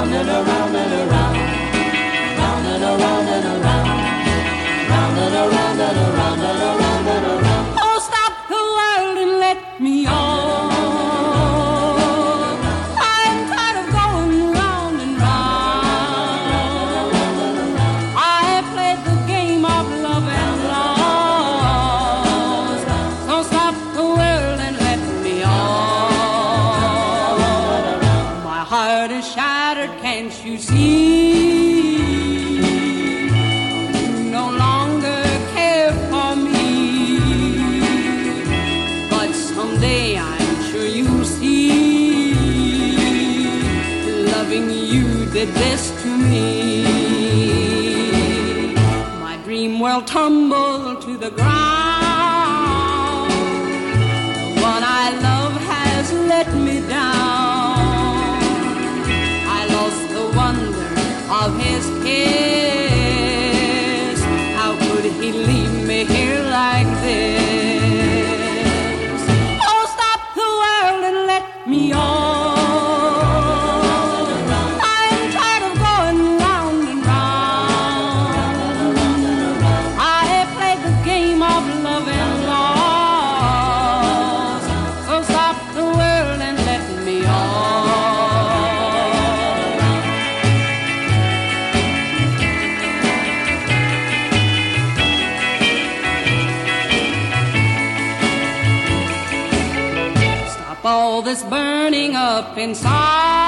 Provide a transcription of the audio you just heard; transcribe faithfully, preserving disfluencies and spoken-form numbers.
round and around and around, round and around and around, round and around and around and around and around. Oh, stop the world and let me on. I'm tired of going round and round. I played the game of love and loss. So stop the world and let me on. My heart is shattered, can't you see? You no longer care for me. But someday I'm sure you'll see, loving you did this to me. My dream will tumble to the ground. The one I love has let me down. I lost the wonder of his kiss. How could he leave me here like this? Oh, stop the world and let me on. I'm tired of going round and round. I have played the game of love and loss. So stop the world and let me on. Stop all this burning up inside.